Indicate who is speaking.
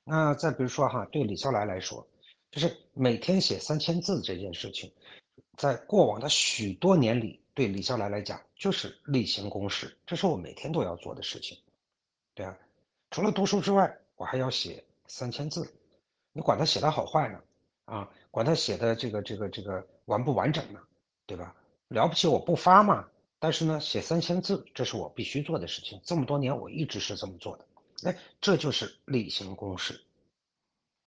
Speaker 1: 那再比如说哈，对李笑来来说，就是每天写3000字这件事情，在过往的许多年里，对李笑来来讲就是例行公事，这是我每天都要做的事情。对啊，除了读书之外，我还要写3000字，你管他写的好坏呢？啊，管他写的这个完不完整呢？对吧？了不起我不发嘛，但是呢，写3000字，这是我必须做的事情，这么多年我一直是这么做的。哎，这就是例行公事。